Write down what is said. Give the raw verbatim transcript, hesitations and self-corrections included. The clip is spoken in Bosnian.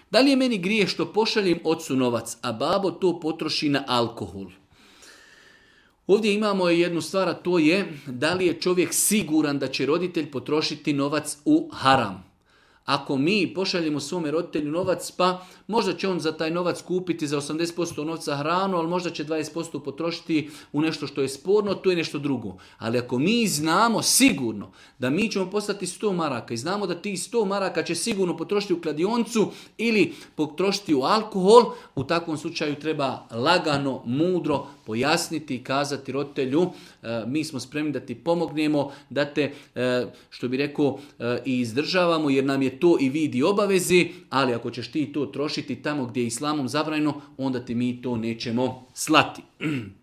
Da li je meni grije što pošaljem ocu novac, a babo to potroši na alkohol? Ovdje imamo jednu stvar, a to je da li je čovjek siguran da će roditelj potrošiti novac u haram. Ako mi pošaljemo svome roditelju novac, pa možda će on za taj novac kupiti za osamdeset posto novca hranu, ali možda će dvadeset posto potrošiti u nešto što je sporno, to je nešto drugo. Ali ako mi znamo sigurno da mi ćemo poslati sto maraka i znamo da tih sto maraka će sigurno potrošiti u kladioncu ili potrošiti u alkohol, u takvom slučaju treba lagano, mudro pojasniti i kazati roditelju, e, mi smo spremni da ti pomognemo, da te, e, što bi rekao, e, i izdržavamo jer nam je to i vidi obavezi, ali ako ćeš ti to trošiti tamo gdje je islamom zabranjeno, onda ti mi to nećemo slati.